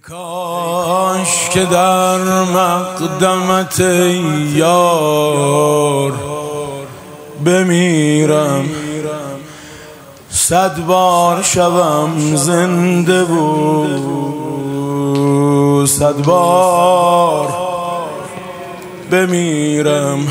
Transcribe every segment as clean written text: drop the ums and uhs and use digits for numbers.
کاش که در مقدمت یار بمیرم، 100 بار شبم زنده بود، 100 بار بمیرم.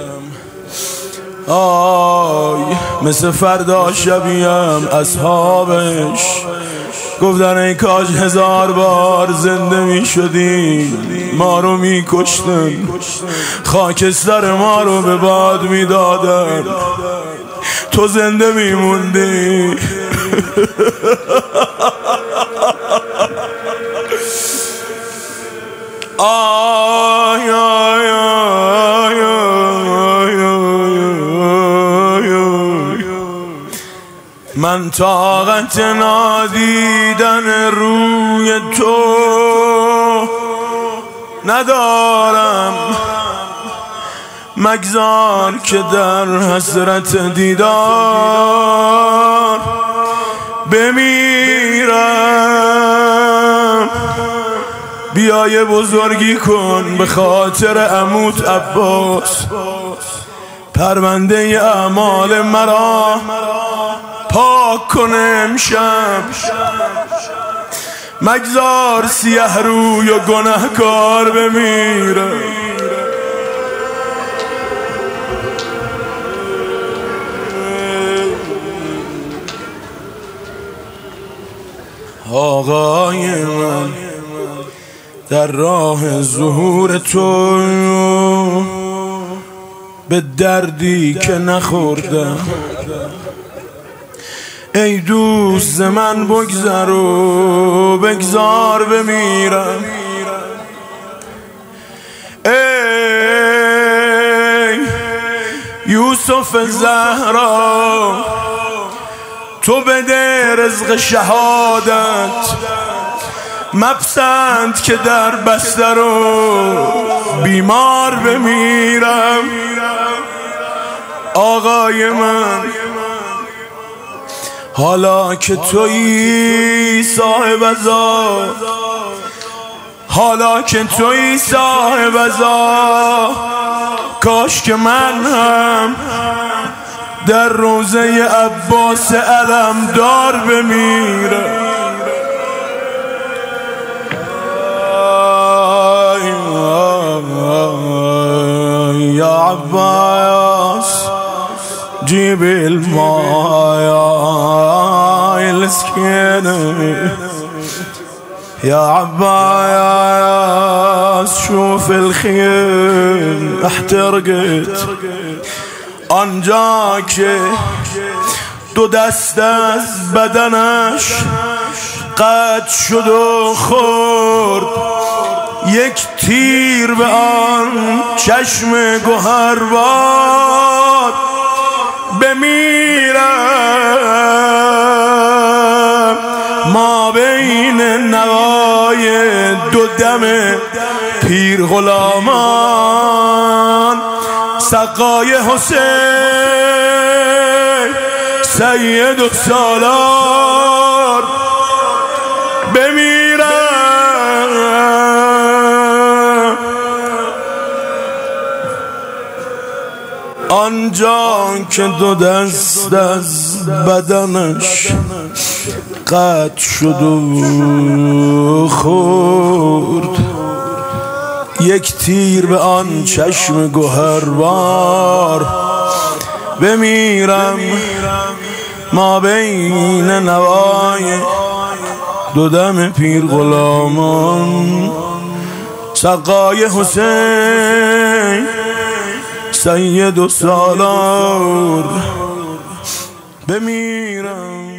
آی مثل فردا شبیم اصحابش گفتن ای کاش 1000 بار زنده می شدیم، ما رو می کشتن، خاکستر ما رو به باد می دادن، تو زنده می موندی. آی آی آی من طاقت نادیدن روی تو ندارم، مگذار که در حسرت دیدار بمیرم. بیای بزرگی کن به خاطر عموت عباس، پرونده اعمال مرا پاک کن امشب، مگذار سیه روی و گناهکار بمیره. آقای من در راه ظهور تو به دردی که نخوردم، ای دوست ز من بگذر و بگذار بمیرم. ای یوسف زهرا تو بده رزق شهادت، مپسند که در بستر و بیمار بمیرم. آقای من حالا که تویی صاحب عزا، حالا که تویی صاحب عزا، کاش که من هم در روضه عباس علمدار بمیرم. یا عباس جيب الماء السكينة، يا عباس شوف الخيل احترقت، آنجا که 2 دست از بدنش قطع شد و خورد، 1 تیر به آن چشم گوهربار بمیرم. ما بین نوای 2 دم پیر غلامان، سقای حسین سید و سالار بمیرم. آنجا که 2 دست از بدنش قطع شد و خورد، 1 تیر به آن چشم گوهربار بمیرم. ما بین نوای 2 دم پیر غلامان، سقای حسین سید و سالار بمیرم.